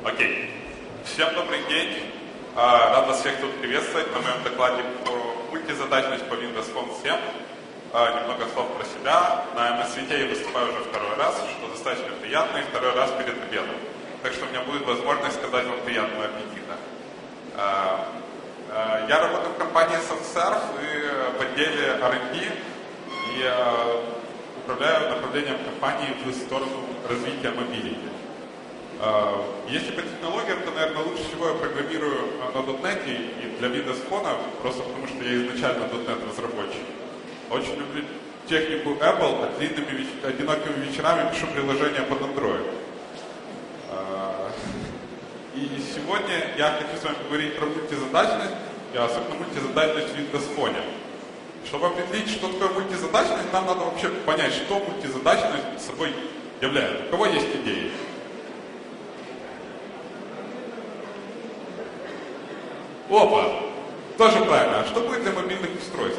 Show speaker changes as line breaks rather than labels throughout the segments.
Окей. Всем добрый день. Рад вас всех тут приветствовать на моем докладе про мультизадачность по Windows Phone 7. Немного слов про себя. На MS Vita я выступаю уже второй раз, что достаточно приятно, и второй раз перед обедом. Так что у меня будет возможность сказать вам приятного аппетита. Я работаю в компании SoftServe и в отделе R&D, и управляю направлением компании в сторону развития мобилити. Если по технологиям, то, наверное, лучше всего я программирую на .NET и для Windows Phone, просто потому что я изначально .NET разработчик. Очень люблю технику Apple, а длинными одинокими вечерами пишу приложения под Android. И сегодня я хочу с вами поговорить про мультизадачность, и особенно мультизадачность в Windows Phone. Чтобы определить, что такое мультизадачность, нам надо вообще понять, что мультизадачность собой является. У кого есть идеи? Опа! Тоже правильно. А что будет для мобильных устройств?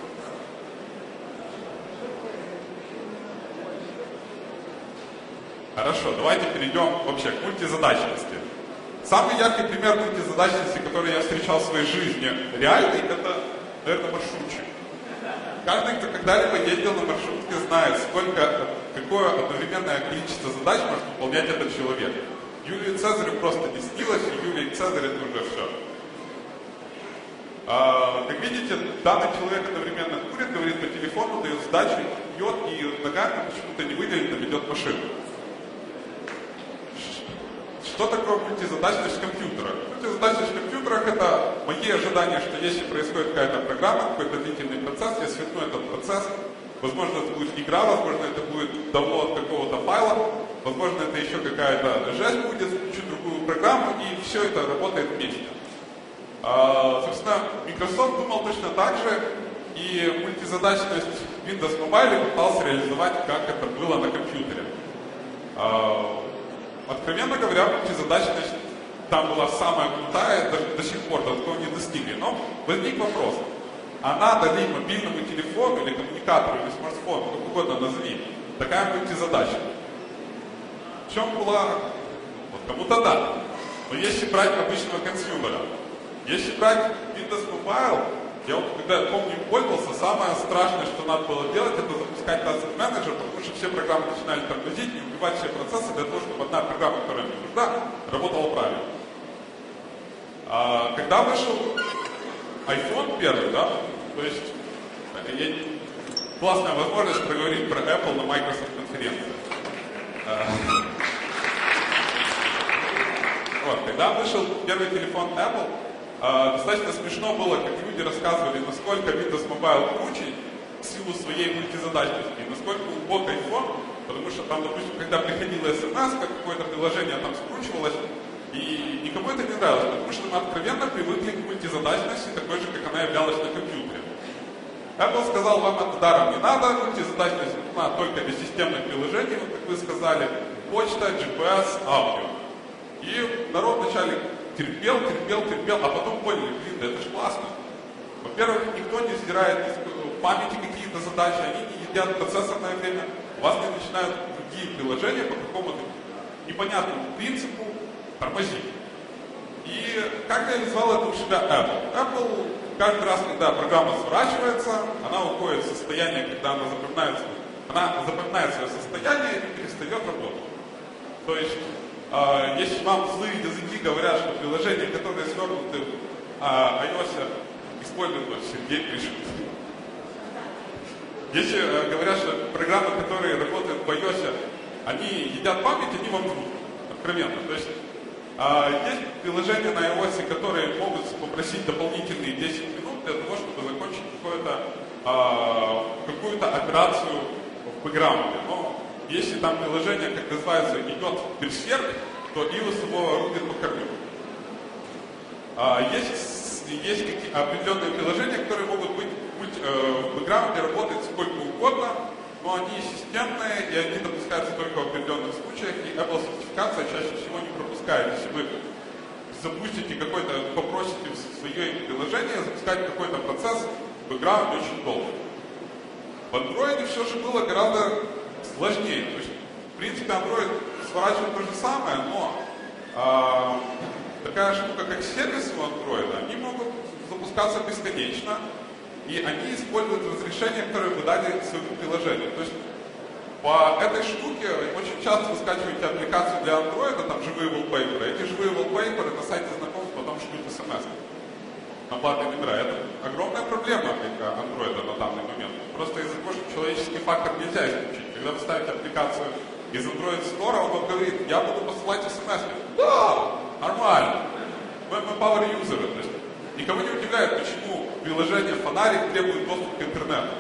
Хорошо, давайте перейдем вообще к мультизадачности. Самый яркий пример мультизадачности, который я встречал в своей жизни реальный, это, наверное, маршрутчик. Каждый, кто когда-либо ездил на маршрутке, знает, какое одновременное количество задач может выполнять этот человек. Юлию Цезарю просто не снилось, и Юлии Цезарь это уже все. Как видите, данный человек одновременно курит, говорит по телефону, дает сдачу, пьет и ногами почему-то не выделенно ведет машину. Что такое мультизадачность в компьютерах? Мультизадачность в компьютерах — это мои ожидания, что если происходит какая-то программа, какой-то длительный процесс, я сверну этот процесс, возможно, это будет игра, возможно, это будет download какого-то файла, возможно, это еще какая-то жесть будет, включу другую программу, и все это работает вместе. Собственно, Microsoft думал точно так же, и мультизадачность Windows Mobile пытался реализовать, как это было на компьютере. Откровенно говоря, мультизадачность там была самая крутая, до сих пор до такого не достигли. Но возник вопрос, а надо ли мобильному телефону или коммуникатору, или смартфону, как угодно назови, такая мультизадача? В чем была? Вот кому-то да. Но если брать обычного консюмера, если брать Windows Mobile, я вот когда помню пользовался, самое страшное, что надо было делать, это запускать Task Manager, потому что все программы начинали тормозить и убивать все процессы для того, чтобы одна программа, которая мне нужна, работала правильно. Когда вышел iPhone первый, да, то есть классная возможность проговорить про Apple на Microsoft конференции. Вот, когда вышел первый телефон Apple, достаточно смешно было, как люди рассказывали, насколько Windows Mobile круче в силу своей мультизадачности, и насколько глубок iPhone, потому что там, допустим, когда приходила смс, какое-то приложение там скручивалось, и никому это не нравилось, потому что мы откровенно привыкли к мультизадачности, такой же, как она являлась на компьютере. Apple сказал, вам это даром не надо, мультизадачность нужна только для системных приложений, вот как вы сказали, почта, GPS, аудио. И народ вначале терпел, а потом поняли, да это же классно. Во-первых, никто не сдирает из памяти какие-то задачи, они не едят процессорное время, у вас не начинают другие приложения по какому-то непонятному принципу тормозить. И как реализовал это у себя Apple? Apple каждый раз, когда программа сворачивается, она уходит в состояние, когда она запоминает свое состояние и перестает работать. То есть, если вам злые языки говорят, что приложения, которые свернуты в iOS, используют, Сергей пишет. Если говорят, что программы, которые работают в iOS, они едят память, они вам врут. Откровенно. То есть, есть приложения на iOS, которые могут попросить дополнительные 10 минут для того, чтобы закончить какую-то операцию в бэкграунде. Но если там приложение, как называется, идет берсерк, то Илос его рубит по корню. Есть определенные приложения, которые могут быть в бэкграунде, работать сколько угодно, но они системные, и они допускаются только в определенных случаях, и Apple сертификация чаще всего не пропускает. Если вы запустите попросите в свое приложение запускать какой-то процесс, в бэкграунде очень долго. В Android все же было гораздо сложнее. То есть, в принципе, Android сворачивает то же самое, но такая штука, как сервисы у Android, они могут запускаться бесконечно, и они используют разрешение, которое вы дали своему приложению. То есть по этой штуке очень часто вы скачиваете аппликацию для Android, там живые wallpaper. Эти живые wallpaper на сайте знакомств потом шлют смс на платные номера. Это огромная проблема для Android на данный момент. Просто из-за того, что человеческий фактор нельзя исключить. Когда вы ставите аппликацию из Android Store, он вам говорит, я буду посылать смс. Да, нормально. Мы power user. То есть никого не удивляет, почему приложение Фонарик требует доступ к интернету.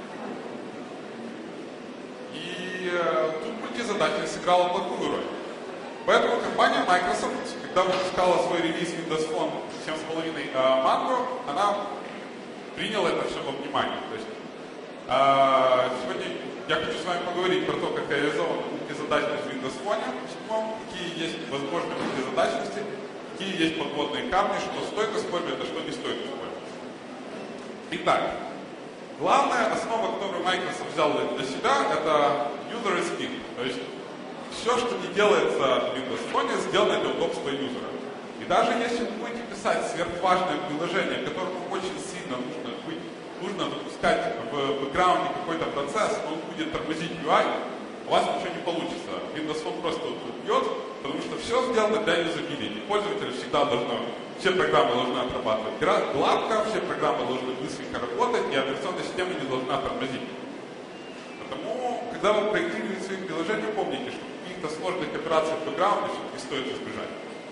И тут мультизадачность сыграла плохую роль. Поэтому компания Microsoft, когда выпускала свой релиз Windows Phone 7.5 Mango, она приняла это все во внимание. То есть, сегодня я хочу с вами поговорить про то, как реализована мультизадачность в Windows Phone 7, какие есть возможные мультизадачности, какие есть подводные камни, что стоит использовать, а что не стоит использовать. Итак, главная основа, которую Microsoft взял для себя, это user instinct. То есть все, что не делается в Windows Phone, сделано для удобства юзера. И даже если вы будете писать сверхважное приложение, которому очень сильно нужно запускать в бэкграунде какой-то процесс, он будет тормозить UI, у вас ничего не получится. Windows Phone просто убьет, потому что все сделано для юзабилити. Пользователь всегда все программы должны отрабатывать гладко, все программы должны быстренько работать, и операционная система не должна тормозить. Потому, когда вы проектируете свои приложения, помните, что каких-то сложных операций в бэкграунде все-таки стоит избежать.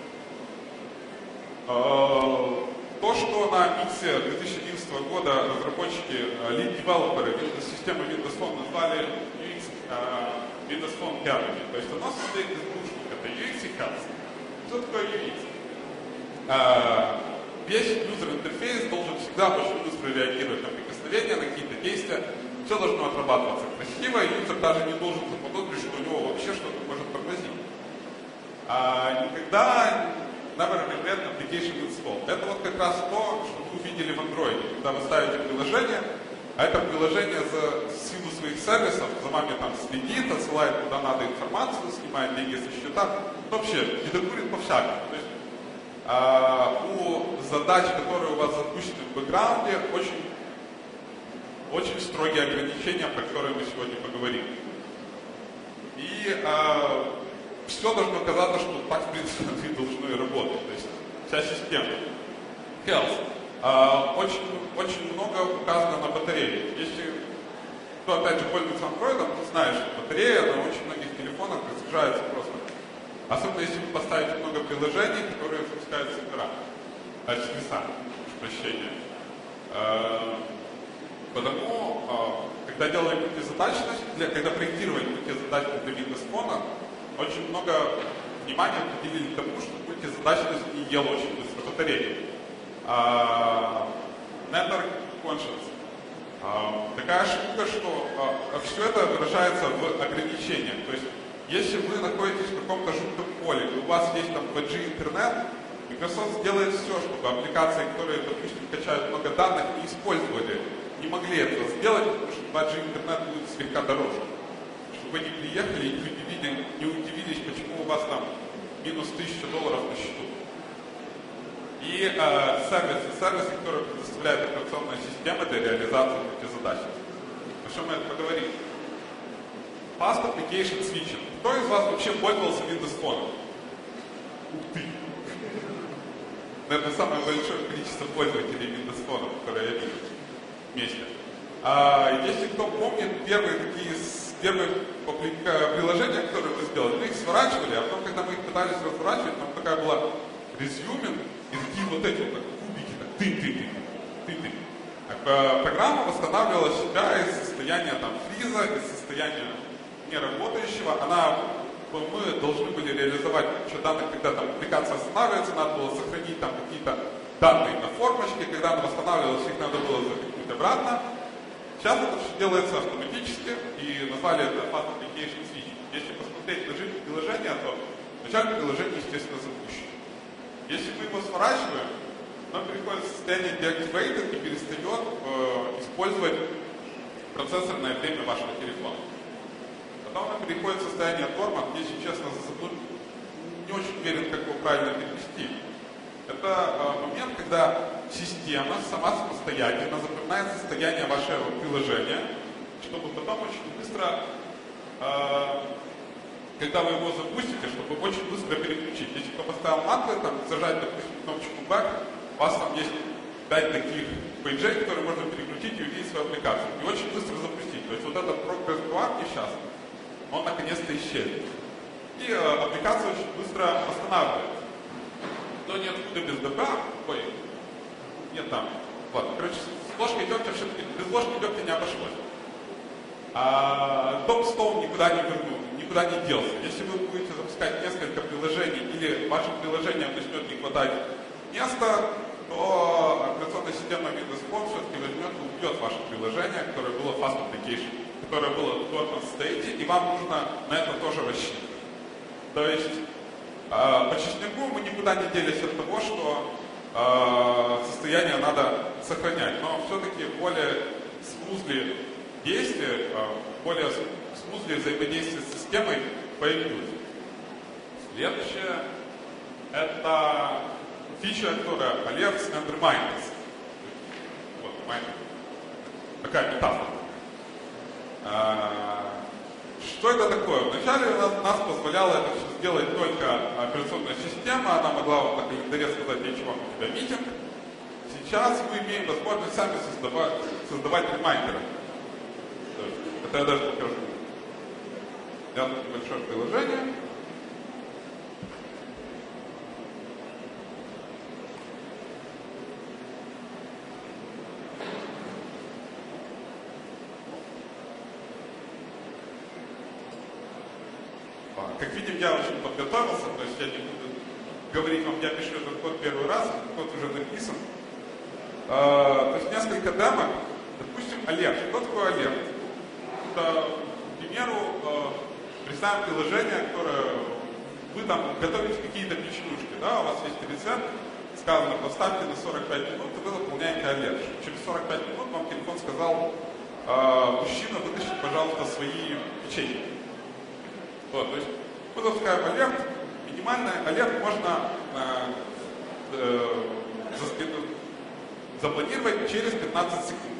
То, что на Миксе 2011 года разработчики, lead-девелоперы системы Windows Phone назвали UX, Windows Phone Academy. То есть оно состоит из двух штук. Это UX и Health. Что такое UX? Весь юзер-интерфейс должен всегда очень быстро реагировать на прикосновения, на какие-то действия. Все должно отрабатываться красиво, и юзер даже не должен заподозрить, что у него вообще что-то может тормозить. Никогда never regret application install. Это вот как раз то, что вы увидели в Android. Когда вы ставите приложение, а это приложение за силу своих сервисов за вами там следит, отсылает куда надо информацию, снимает деньги со счета. Вообще, редактует по-всякому. То есть у задач, которые у вас запущены в бэкграунде, очень строгие ограничения, про которые мы сегодня поговорим. И все должно казаться, что так, в принципе, должно и работать. То есть вся система. Health. Очень много указано на батарее. Если кто, опять же, пользуется Android, ты знаешь, что батарея на очень многих телефонах разряжается просто. Особенно если вы поставите много приложений, которые запускают сервера. Чудеса, прошу прощения. Потому, когда делали мультизадачность, когда проектировали мультизадачность для Windows Phone, очень много внимания уделили тому, что мультизадачность не ела очень быстро батареи. Network Conscience. Такая штука, что все это выражается в ограничениях. То есть, если вы находитесь в каком-то жутком поле, и у вас есть там 2G интернет, Microsoft сделает все, чтобы аппликации, которые, допустим, качают много данных, не могли этого сделать, потому что 2G интернет будет слегка дороже. Чтобы вы не приехали и не удивились, почему у вас там минус $1000 на счету. И сервисы, которые предоставляет операционная система для реализации этих задач. О чем мы это поговорим? Fast Application Switching. Кто из вас вообще пользовался Windows Phone? Ух ты! Наверное, самое большое количество пользователей Windows Phone, которые я вижу вместе. Если кто помнит, первые приложения, которые мы сделали, мы их сворачивали, а потом, когда мы их пытались разворачивать, там такая была резюминг, и такие вот эти вот кубики, так ты. Программа восстанавливала себя из состояния там фриза, из состояния неработающего. Мы должны были реализовать кучу данных, когда там аппликация останавливается, надо было сохранить там какие-то данные на формочке, когда она восстанавливалась, их надо было запихнуть обратно. Сейчас это все делается автоматически, и назвали это Fast Application Switching. Если посмотреть на жизнь приложения, то вначале приложение, естественно, запущено. Если мы его сворачиваем, оно переходит в состояние deactivated и перестает использовать процессорное время вашего телефона. Потом оно переходит в состояние dormant, если честно, не очень уверен, как его правильно перевести. Это момент, когда система сама самостоятельно запоминает состояние вашего приложения, чтобы потом очень быстро, когда вы его запустите, чтобы очень быстро переключить. Если кто поставил маклы, там зажать, допустим, кнопочку back, у вас там есть 5 таких пейджей, которые можно переключить и увидеть свою аппликацию. И очень быстро запустить. То есть вот этот прогресс-бар несчастный, он наконец-то исчезнет. И аппликация очень быстро останавливается. Но ниоткуда без ДПА, нет там. Ладно, короче, с ложкой дегтя все-таки, без ложки дегтя не обошлось. Топ-стол никуда не вернул, никуда не делся. Если вы будете запускать несколько приложений или вашим приложениям начнет не хватать места, то операционная система Windows Phone все-таки возьмет и убьет ваше приложение, которое было Fast Application, которое было в dormant state, и вам нужно на это тоже рассчитывать. То есть по честнику мы никуда не делись от того, что состояние надо сохранять, но все-таки более смузли действия, более смузли взаимодействие с системой появилось. Следующее это фича, которая Alerts and Reminders. Вот, такая метафора. Что это такое? Вначале нас позволяло это все сделать только операционная система, она могла вам на календаре сказать, я вам у тебя митинг. Сейчас мы имеем возможность сами создавать ремайндеры. Это я даже покажу. Я тут небольшое приложение. Как видим, я очень подготовился, то есть я не буду говорить вам, я пишу этот код первый раз, этот код уже написан. То есть несколько демок, допустим, алерт. Что такое алерт? Это, к примеру, представим приложение, которое вы там готовите какие-то печенюшки, да, у вас есть рецепт, сказано, поставьте на 45 минут, и вы выполняете алерт. Через 45 минут вам телефон сказал, мужчина, вытащите, пожалуйста, свои печеньки. Вот, то есть мы запускаем алерт, минимальный алерт можно запланировать через 15 секунд.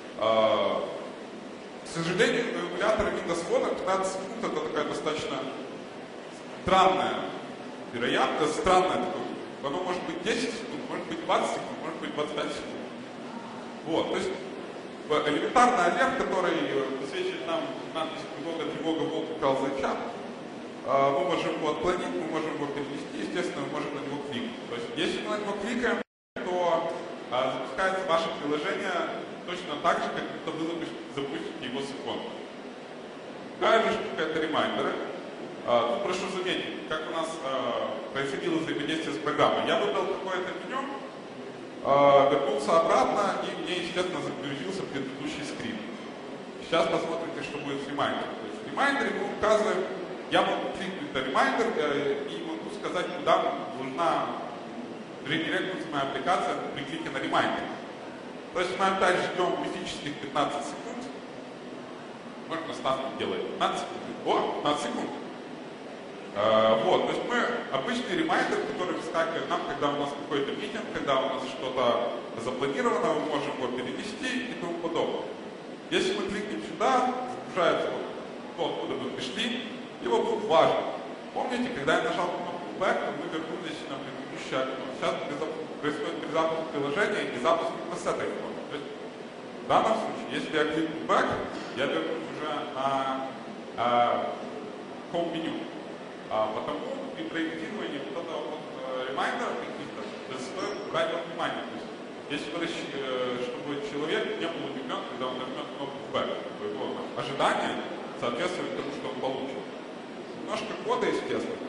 К сожалению, на эмуляторе Windows Phone 15 секунд это такая достаточно странная вероятность, странная такое. Оно может быть 10 секунд, может быть 20 секунд, может быть 25 секунд. Вот, то есть элементарный алерт, который высвечивает нам надпись тревога, волк украл зайчат, мы можем его отклонить, мы можем его перенести, естественно, мы можем на него кликнуть. То есть, если мы на него кликаем, то запускается ваше приложение точно так же, как будто вы запустите его с иконкой. Какая же штука это ремайндеры. Тут прошу заметить, как у нас происходило взаимодействие с программой. Я выбрал какое-то меню, вернулся обратно, и мне, естественно, загрузился предыдущий скрипт. Сейчас посмотрите, что будет с ремайндером. То есть в ремайндере мы указываем, я могу кликнуть на ремайндер и могу сказать, куда должна редиректнуться моя аппликация при клике на ремайндер. То есть мы опять ждем мифических 15 секунд. Может, на ставке делает 15 секунд. О, 15 секунд. Вот, то есть мы обычный ремайндер, который выскакивает нам, когда у нас какой-то митинг, когда у нас что-то запланировано, мы можем его перенести и тому подобное. Если мы кликнем сюда, загружается вот то, откуда мы пришли, и вот тут важно. Помните, когда я нажал кнопку Back, то мы вернулись на предыдущее окно. Сейчас происходит перезапуск приложения и запуск именно с этой иконы. То есть в данном случае, если я кликну Back, я вернусь уже на Home-меню. Потому при проектировании вот этого вот ремайндера каких-то стоит брать во внимание. То есть, если вы чтобы человек не был удивлен, когда он нажмет кнопку Back, то его ожидание соответствует тому, что он получит. Немножко кода, естественно.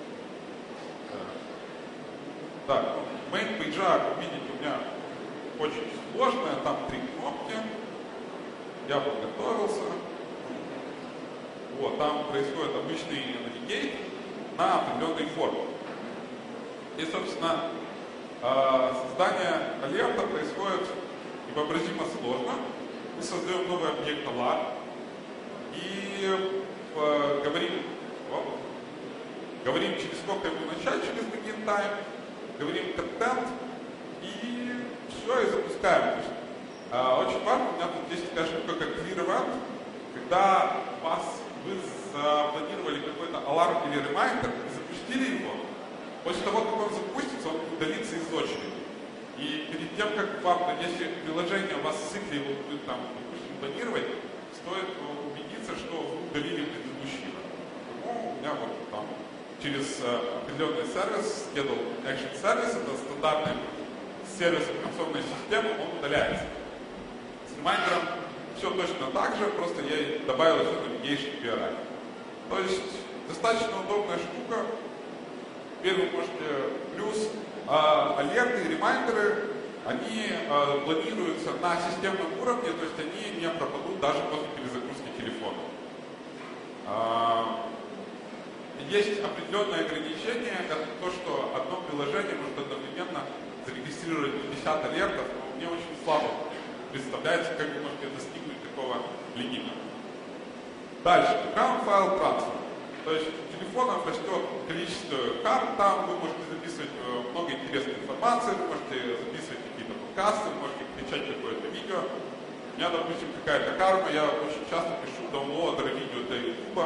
Так, main page, как видите, у меня очень сложная, там 3 кнопки. Я подготовился. Вот, там происходит обычный навигейт на определенной форме. И, собственно, создание алерта происходит невообразимо сложно. Мы создаем новый объект alarm и говорим, через сколько ему начать через begin time, говорим контент и все, и запускаем. То есть, очень важно, у меня тут есть такая штука, как Clear Event, когда вы запланировали какой-то аларм или ремайндер и запустили его, после того, как он запустится, он удалится из очереди. И перед тем, как если приложение у вас в цикле его будет там, допустим, банировать, стоит убедиться, что вы удалили предыдущий. Ну, у меня вот там через определенный сервис, Schedule Action Service, это стандартный сервис операционной системы, он удаляется. С ремайндером все точно так же, просто я добавил еще Navigation URI. То есть достаточно удобная штука. Теперь вы можете плюс алерты и ремайндеры, они планируются на системном уровне, то есть они не пропадут даже после перезагрузки телефона. Есть определенное ограничение, это то, что одно приложение может одновременно зарегистрировать 50 алертов, но мне очень слабо представляется, как вы можете достигнуть такого лимита. Дальше, background file transfer. То есть у телефонов растет количество карт, там вы можете записывать много интересной информации, вы можете записывать какие-то подкасты, вы можете включать какое-то видео. У меня, допустим, какая-то карма, я очень часто пишу даунлоадеры видео для YouTube.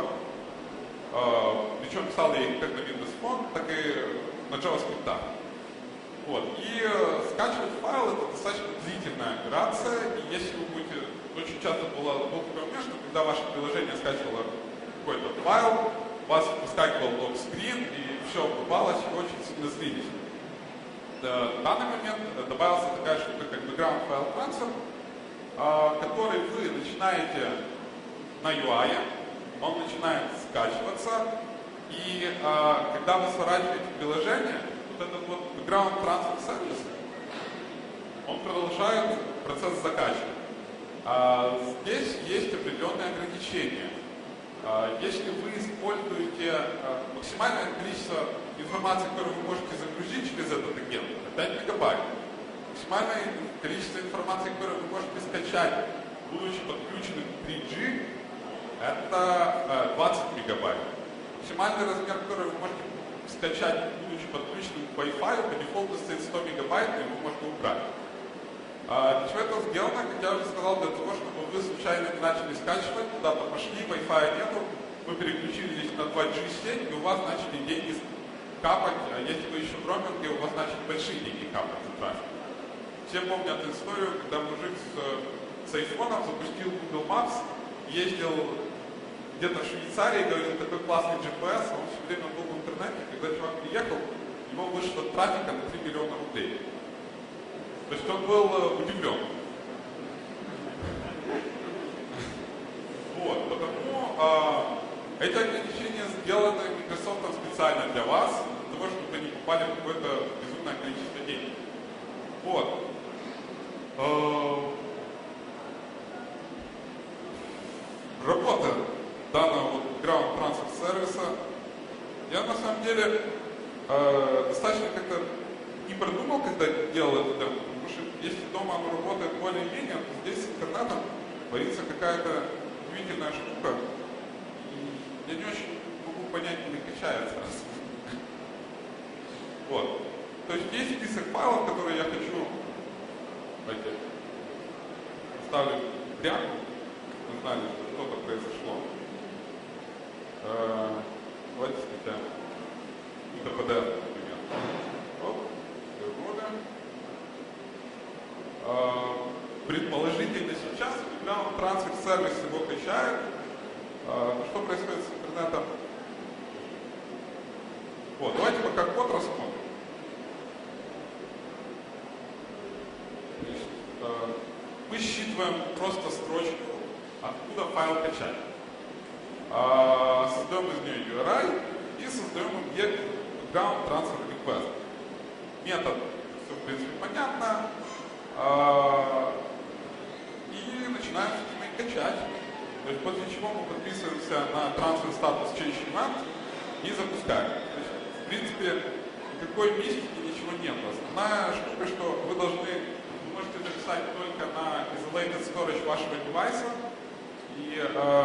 Причем писал я их как на Windows Phone, так и на JavaScript. Вот. И скачивать файл это достаточно длительная операция, и если вы будете, очень часто был такой момент, что когда ваше приложение скачивало какой-то файл, у вас выскакивал лог-скрин, и все обрубалось, и очень сильно злились. В данный момент добавилась такая штука, как background file transfer, который вы начинаете на UI, он начинает скачиваться, и когда вы сворачиваете приложение, вот этот вот background transfer service, он продолжает процесс закачки. Здесь есть определенные ограничения. Если вы используете максимальное количество информации, которую вы можете загрузить через этот агент, это 5 мегабайт. Максимальное количество информации, которую вы можете скачать, будучи подключенным к 3G, это 20 мегабайт. Максимальный размер, который вы можете скачать, будучи подключенным к Wi-Fi, по дефолту стоит 100 мегабайт, и вы можете убрать. Для чего это сделано, как я уже сказал, для того, чтобы вы случайно не начали скачивать, куда-то пошли, Wi-Fi нету, вы переключились на 2G сеть, и у вас начали деньги капать, а если вы еще в роуминге, у вас начали большие деньги капать за трафик. Все помнят историю, когда мужик с айфоном запустил Google Maps, ездил где-то в Швейцарии, говорил, такой классный GPS, он все время был в интернете, когда чувак приехал, ему вышло трафика на 3 миллиона рублей. То есть он был удивлен. Вот, потому эти ограничения сделаны Microsoft специально для вас, для того, чтобы вы не попали в какое-то безумное количество денег. Вот. Работа данного вот background transfer сервиса, я на самом деле достаточно как-то не продумал, когда делал это демо, потому что если дома оно работает более-менее, то здесь с интернетом творится какая-то удивительная штука, и я не очень могу понять, не качается. Вот. То есть есть список файлов, которые я хочу, давайте, оставлю прямо, мы знали, что что-то произошло. Давайте скачаем PDF, например. Оп, предположительно сейчас background transfer сервис его качает. Но что происходит с интернетом? Вот, давайте пока код рассмотрим. Мы считываем просто строчку, откуда файл качать. Создаем из нее URI и создаем объект background transfer request. Метод, все в принципе понятно. И начинаем качать. То есть после чего мы подписываемся на transfer status change event и запускаем. То есть, в принципе, никакой мистики, ничего нет. Основная штука, что вы можете написать только на isolated storage вашего девайса, и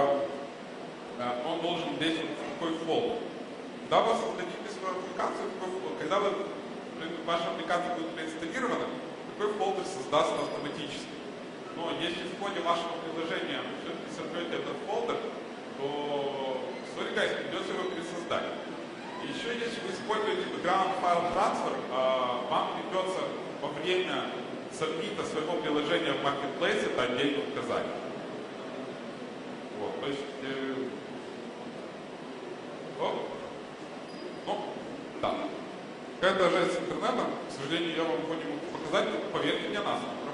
он должен влезть в такой фолдер. Когда вы создадите свою аппликацию, когда вы ваша аппликация будет проинсталлирована, такой фолдер создастся автоматически. Но если в ходе вашего приложения вы все-таки сотрете этот фолдер, то, sorry guys, придется его пересоздать. И еще если вы используете background file transfer, вам придется во время сабмита своего приложения в Marketplace это отдельно указать. Вот, то есть, да. Какая-то жесть с интернетом, к сожалению, я вам его не могу показать, но поверьте мне на слово.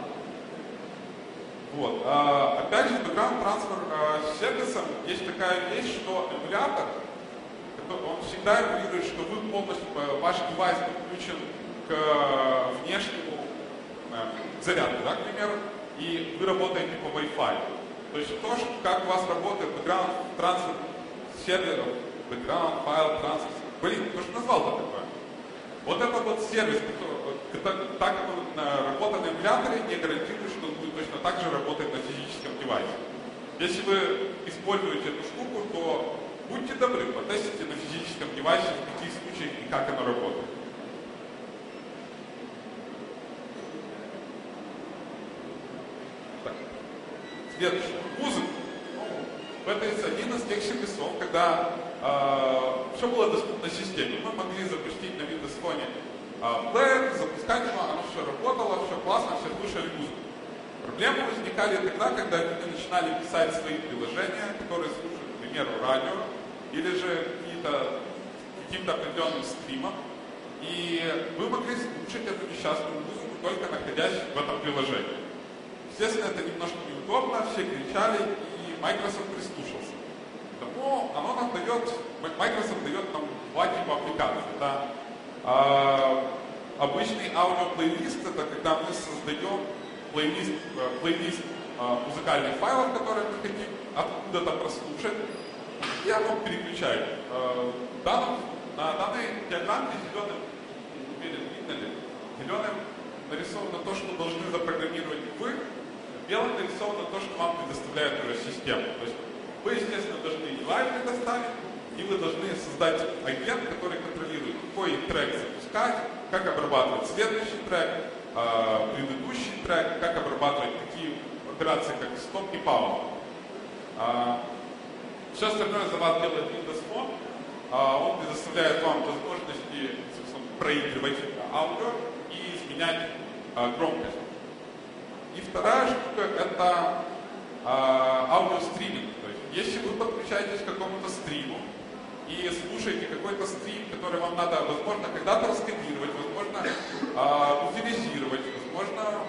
Вот. Опять же, в background transfer сервисом есть такая вещь, что эмулятор, он всегда эмулирует, что вы полностью, ваш девайс подключен к внешнему зарядке, да, к примеру, и вы работаете по Wi-Fi. То есть то, что, как у вас работает background transfer серверов, background file transfer, кто же назвал-то такое? Вот этот вот сервис, так как он работает на эмуляторе, не гарантирует, что он будет точно так же работать на физическом девайсе. Если вы используете эту штуку, то будьте добры, потестите на физическом девайсе, в каких случаях и как оно работает. Так. Следующее. Музыка. Это один из тех сервисов, когда все было доступно системе. Мы могли запустить на Windows Phone плеер, запускать его, оно все работало, все классно, все слушали музыку. Проблемы возникали тогда, когда люди начинали писать свои приложения, которые слушают, к примеру, радио, или же каким-то определенным стримом, и вы могли слушать эту несчастную музыку, только находясь в этом приложении. Естественно, это немножко неудобно, все кричали, и Microsoft прислушался. Потому Microsoft дает нам два типа аппликаций. Это обычный аудиоплейлист, это когда мы создаем плейлист музыкальных файлов, которые мы хотим откуда-то прослушать, и оно переключает. На данной диаграмме зеленым, не уверен, видно ли, зеленым нарисовано то, что должны запрограммировать вы, белым нарисовано то, что вам предоставляет уже система. То есть вы, естественно, должны UI предоставить, и вы должны создать агент, который контролирует, какой трек запускать, как обрабатывать следующий трек, предыдущий трек, как обрабатывать такие операции, как стоп и пауза. Все остальное за вас делает Windows Phone. Он предоставляет вам возможности, собственно, проигрывать аудио и изменять громкость. И вторая штука – это аудиостриминг. То есть, если вы подключаетесь к какому-то стриму и слушаете какой-то стрим, который вам надо, возможно, когда-то раскодировать, возможно, утилизировать, возможно,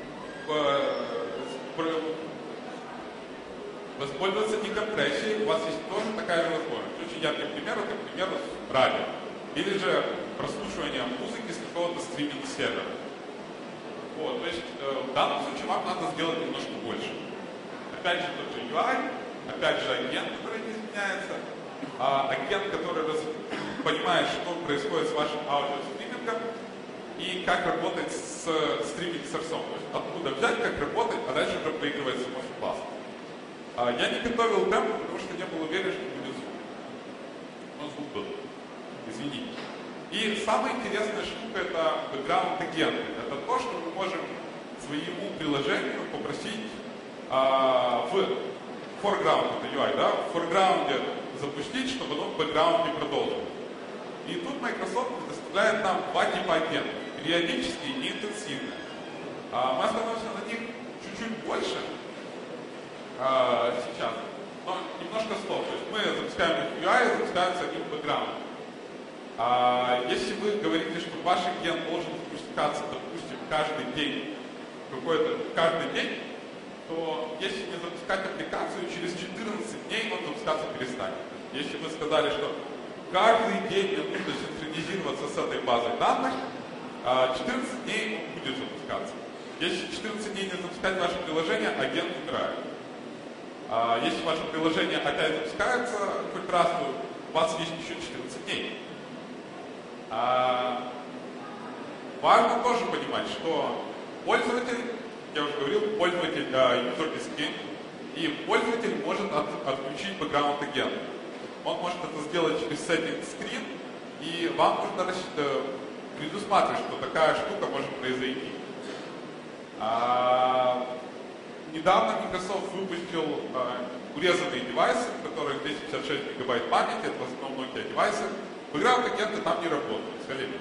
воспользоваться декомпрессией, у вас есть тоже такая же возможность. Очень яркий пример – это, к примеру, радио. Или же прослушивание музыки с какого-то стриминг-сервера. Вот, то есть в данном случае вам надо сделать немножко больше. Опять же тот же UI, опять же агент, который не изменяется, агент, который понимает, что происходит с вашим аудиостримингом и как работать с стриминг-сорсом. То есть откуда взять, как работать, а дальше уже проигрывается само все классно. Я не готовил демо, потому что не был уверен, что будет звук. Но звук был. Извините. И самая интересная штука – это background агент. Это то, что мы можем своему приложению попросить в foreground, это UI, да, в foreground запустить, чтобы оно в бэкграунде продолжило. И тут Microsoft предоставляет нам два типа агентов. Периодические и интенсивные. Мы остановимся на них чуть-чуть больше сейчас, но немножко слов. То есть мы запускаем их в UI, запускаются они в бэкграунде. Если вы говорите, что ваш агент должен запускаться, допустим, каждый день, то если не запускать аппликацию, через 14 дней он запускаться перестанет. Если вы сказали, что каждый день мне нужно синхронизироваться с этой базой данных, 14 дней он будет запускаться. Если 14 дней не запускать ваше приложение, агент умирает. Если ваше приложение опять запускается хоть раз, то у вас есть еще 14 дней. Важно тоже понимать, что пользователь, я уже говорил, пользователь user discrete, и пользователь может отключить background агента. Он может это сделать через setting screen, и вам нужно предусматривает, что такая штука может произойти. Недавно Microsoft выпустил урезанные девайсы, в которых 256 гигабайт памяти, это в основном Nokia девайсы. Background агенты там не работают, скорее.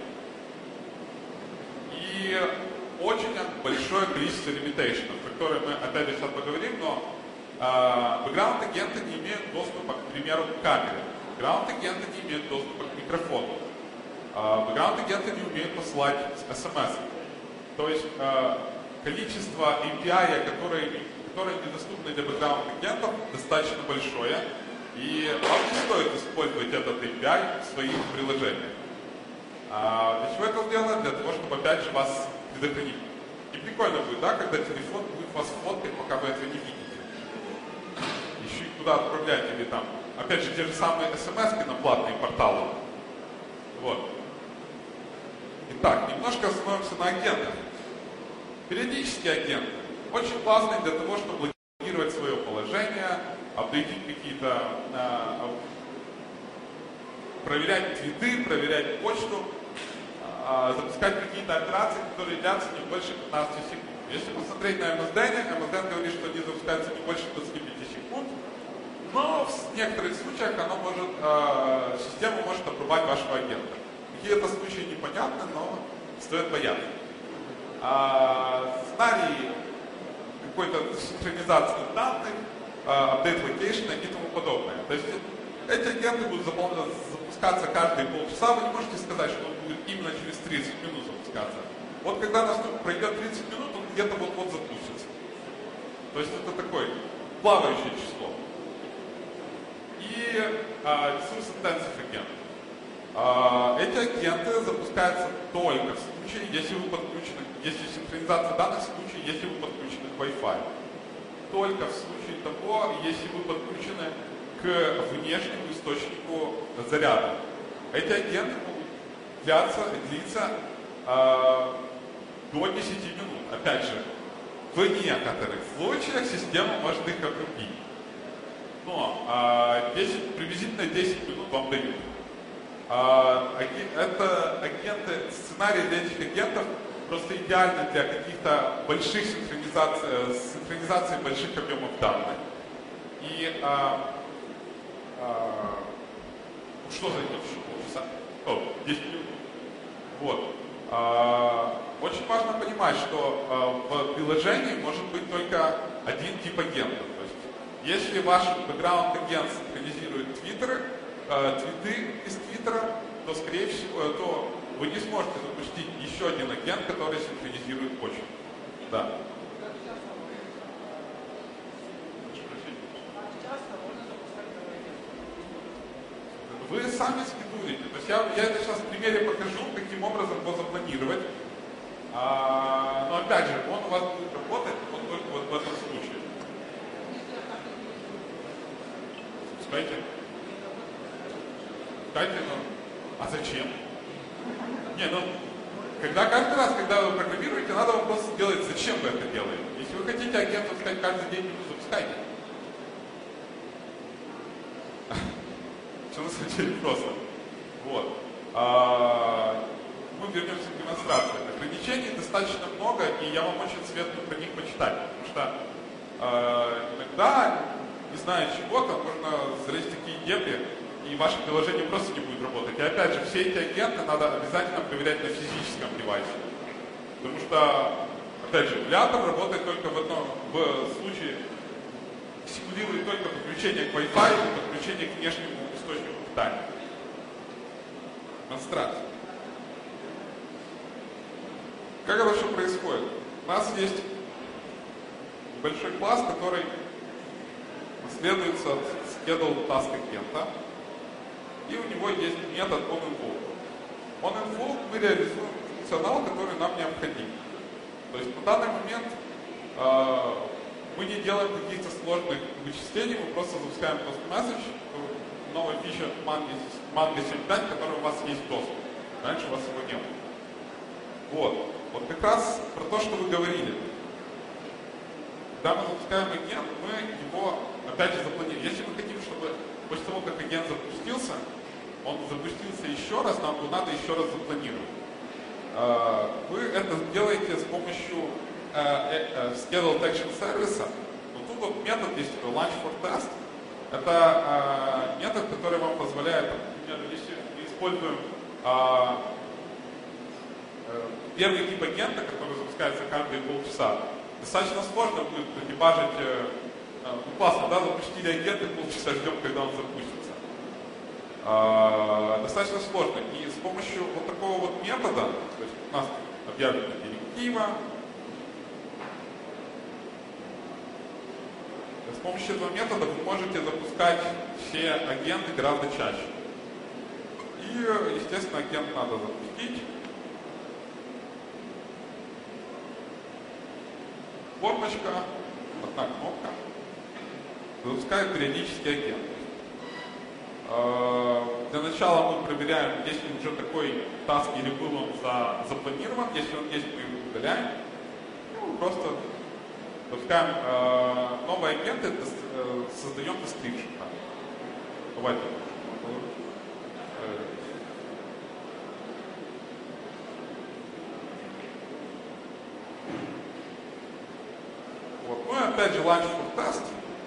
И очень большое количество лимитейшенов, про которые мы опять же сейчас поговорим, но background агенты не имеют доступа, к примеру, к камере. Background агенты не имеют доступа к микрофону. Background агенты не умеют посылать SMS. То есть количество API, которые недоступны для background агентов, достаточно большое. И вам не стоит использовать этот API в своих приложениях. Для чего это сделано? Для того, чтобы опять же вас предохранить. И прикольно будет, да, когда телефон будет вас фоткать, пока вы этого не видите. Еще и куда отправлять, или там, опять же, те же самые смс-ки на платные порталы. Вот. Итак, немножко остановимся на агентах. Периодические агенты очень классные для того, чтобы блокировать свое положение, апдейтить какие-то, проверять твиты, проверять почту, запускать какие-то операции, которые длятся не больше 15 секунд. Если посмотреть на MSDN говорит, что они запускаются не больше 25 секунд, но в некоторых случаях система может обрубать вашего агента. Какие это случаи непонятны, но стоит бояться. Сценарии какой-то синхронизации данных, update location и тому подобное. То есть эти агенты будут запускаться каждые полчаса. Вы не можете сказать, что он будет именно через 30 минут запускаться. Вот когда пройдет 30 минут, он где-то вот запустится. То есть это такое плавающее число. И Resource Intensive агент. Эти агенты запускаются только в случае, если синхронизация данных, в случае, если вы подключены к Wi-Fi. Только в случае того, если вы подключены к внешнему источнику заряда. Эти агенты могут длиться до 10 минут. Опять же, в некоторых случаях система может их обрубить. Но приблизительно 10 минут вам дают. Это сценарий для этих агентов просто идеальны для каких-то больших синхронизаций больших объемов данных. И что займет еще полчаса? 10 минут. Вот. Очень важно понимать, что в приложении может быть только один тип агента. То есть, если ваш background агент синхронизирует твиты из твиттера, то, скорее всего, вы не сможете запустить еще один агент, который синхронизирует почту. Да. Вы сами скидуете. То есть я это сейчас в примере покажу, каким образом его запланировать. Но опять же, он у вас будет работать вот только вот в этом случае. Пускайте. А зачем? Каждый раз, когда вы программируете, надо вам просто сделать, зачем вы это делаете. Если вы хотите агентов сказать каждый день, запускайте. Все на самом деле просто. Вот. Мы вернемся к демонстрации. Ограничений достаточно много, и я вам очень советую про них почитать, потому что иногда, не зная чего-то, можно залезть в такие дебри, и ваше приложение просто не будет работать. И опять же, все эти агенты надо обязательно проверять на физическом девайсе. Потому что, опять же, эмулятор работает только в случае, симулирует только подключение к Wi-Fi и подключение к внешнему источнику питания. Демонстрация. Как это все происходит? У нас есть большой класс, который наследуется schedule task агента. И у него есть метод onInvoke. OnInvoke мы реализуем функционал, который нам необходим. То есть на данный момент мы не делаем каких-то сложных вычислений, мы просто запускаем post-message, новая фича Mango 7.5, которая у вас есть доступ. Раньше у вас его не было. Вот как раз про то, что вы говорили. Когда мы запускаем агент, мы его опять же запланировали. Если мы хотим, чтобы после того, как агент запустился, он запустился еще раз, нам его надо еще раз запланировать. вы это делаете с помощью Scheduled Action сервиса. Но тут вот метод есть Launch for Test. Это метод, который вам позволяет, например, если мы используем первый тип агента, который запускается каждые полчаса, достаточно сложно будет продебажить, классно, да, запустили агент и полчаса ждем, когда он запустится. Достаточно сложно. И с помощью вот такого вот метода, то есть у нас объявлена директива, с помощью этого метода вы можете запускать все агенты гораздо чаще. И, естественно, агент надо запустить. Формочка, одна кнопка, запускает периодический агент. Для начала мы проверяем, есть ли уже такой таск или был он запланирован. Если он есть, мы его удаляем. И мы просто запускаем новые агенты, создаем description. Давайте. Вот. Ну и опять же launch for test.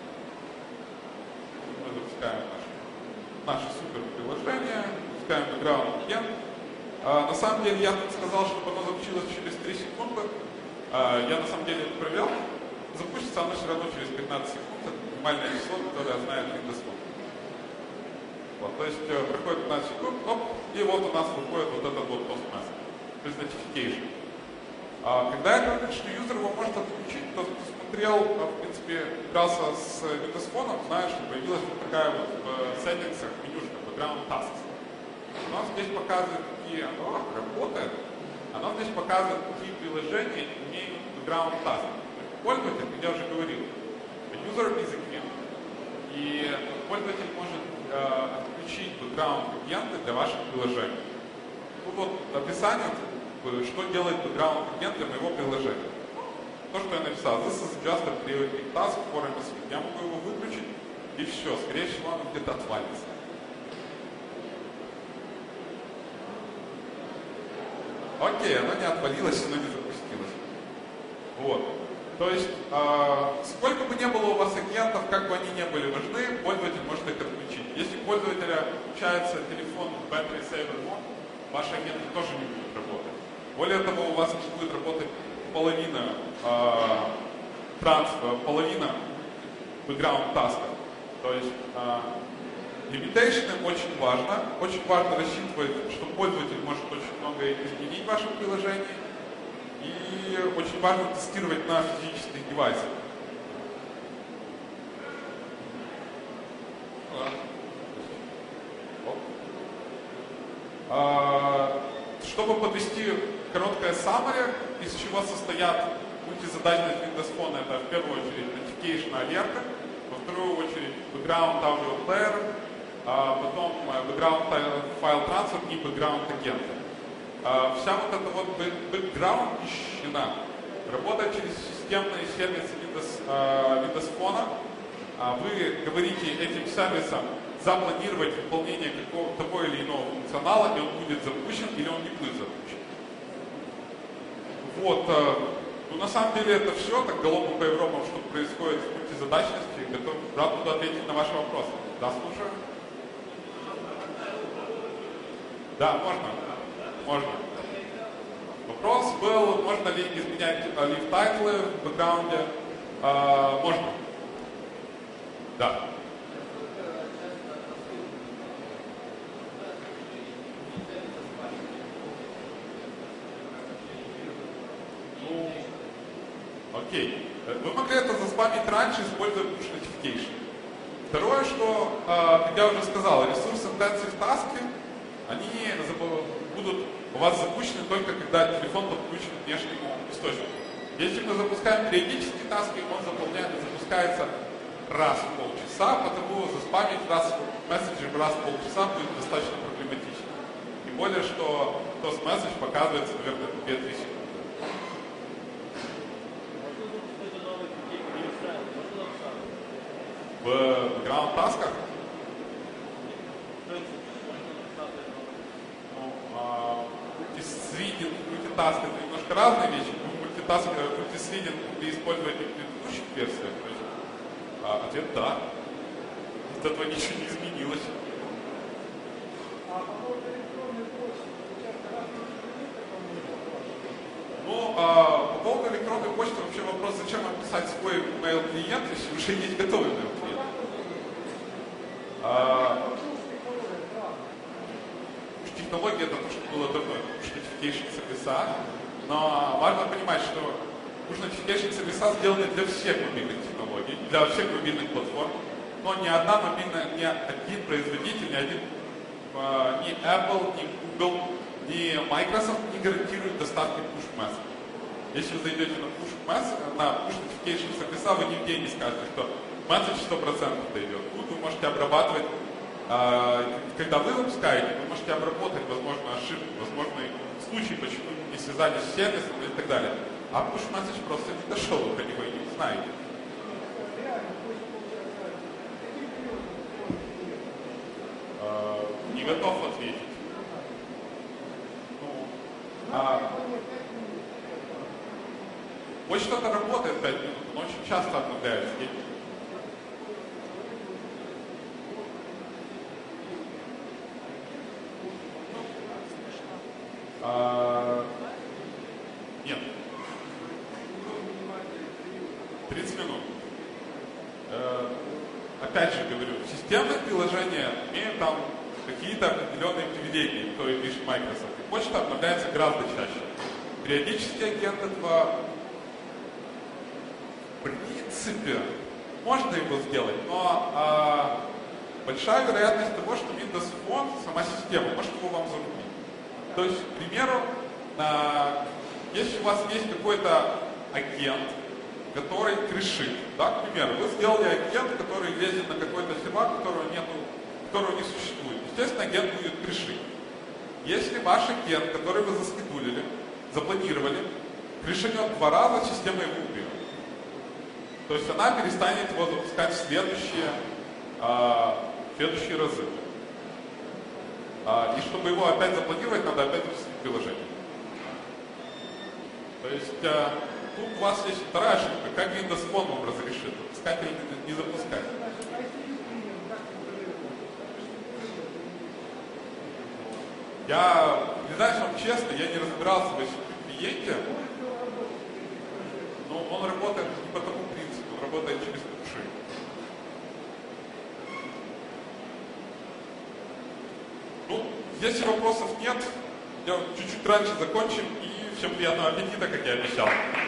Мы запускаем наше супер приложение, запускаем background агент. На самом деле я тут сказал, чтобы оно запустилось через 3 секунды. Я на самом деле это проверял. Запустится оно все равно через 15 секунд. Это минимальное число, которое знает Windows Phone. Вот, то есть проходит 15 секунд, оп, и вот у нас выходит вот этот вот post message. То есть notification. Когда я говорю, что юзер его может отключить, то кто смотрел, в принципе, игрался с Windows Phone, знает, что появилась вот такая вот в settings менюшка background tasks. У нас здесь показывает, какие оно работает. Оно здесь показывает, какие приложения имеют background tasks. Пользователь, как я уже говорил, user is a client. И пользователь может отключить background агенты для ваших приложений. Тут вот описание, что делает background агент для моего приложения. То, что я написал, this is just a priority task for MSV. Я могу его выключить, и все, скорее всего, оно где-то отвалится. Окей, оно не отвалилось, оно не запустилось. Вот. То есть, сколько бы ни было у вас агентов, как бы они ни были важны, пользователь может их отключить. Если у пользователя включается телефон в Battery Saver Mode, ваши агенты тоже не будут работать. Более того, у вас не будет работать половина background таска. То есть, limitations очень важно. Очень важно рассчитывать, что пользователь может очень много изменить в вашем приложении. И очень важно тестировать на физических девайсах. Чтобы подвести короткое summary, из чего состоят мультизадачность Windows Phone, это в первую очередь notification алерты, во вторую очередь background audio player, потом background file transfer и background агенты. Вся вот эта вот бэкграундщина работает через системные сервисы Windows Phone. Вы говорите этим сервисам запланировать выполнение того или иного функционала, и он будет запущен или он не будет запущен. Вот. Ну, на самом деле это все, так галопом по Европам, что происходит в мультизадачности. Рад буду ответить на ваши вопросы. Да, слушаю. Да, можно. Можно. Вопрос был, можно ли изменять лифт-тайтлы в бэкграунде? Можно. Да. Ну, окей. Вы могли это заспамить раньше, используя push notification. Второе, что, как я уже сказал, ресурс-интенсив таски, они будут у вас запущены только когда телефон подключен к внешнему источнику. Если мы запускаем периодические таски, он запускается раз в полчаса, потому заспамить месседжем раз в полчаса будет достаточно проблематично. Тем более, что тот месседж показывается, наверное, 2-3 секунды. В background тасках мультислидинг и мультитаск это немножко разные вещи. Мультислидинг вы используете в предыдущих версиях. То есть, ответ да. От этого ничего не изменилось. Ну, по поводу электронной почты вообще вопрос, зачем вам писать свой mail клиент, если уже есть готовый mail клиент. Технология это то, что было давно, push notification сервиса, но важно понимать, что push notification сервиса сделаны для всех мобильных технологий, для всех мобильных платформ, но ни один производитель, ни Apple, ни Google, ни Microsoft не гарантируют доставки push message. Если вы зайдете на push notification сервиса, вы нигде не скажете, что месседж 100% дойдет. Тут вы можете обрабатывать, когда вы запускаете, вы можете обработать, возможно, ошибку, возможный случай, почему не связались с сервисом и так далее. А push message просто не дошел, вы про него и не знаете. Не готов ответить. Почта-то работает 5 минут, но очень часто обновляется. Нет. 30 минут. Опять же говорю, системные приложения имеют там какие-то определенные привилегии, которые пишет Microsoft. И почта обновляется гораздо чаще. Периодический агент этого, в принципе, можно его сделать, но большая вероятность того, что Windows Phone, сама система, может его вам зарубить. То есть, к примеру, если у вас есть какой-то агент, который крышит, да, к примеру, вы сделали агент, который лезет на какой-то сервер, которого не существует. Естественно, агент будет крышить. Если ваш агент, который вы заскедулили, запланировали, крышанет 2 раза, система его убьет. То есть она перестанет его запускать в следующие разы. И чтобы его опять запланировать, надо опять запустить приложение. То есть тут у вас есть вторая ошибка. Как Windows Phone вам разрешит? Запускать или не запускать? Я, признаюсь вам честно, я не разбирался в клиенте, но он работает не по такому принципу, он работает через пуши. Ну, если вопросов нет, я чуть-чуть раньше закончим, и всем приятного аппетита, как я обещал.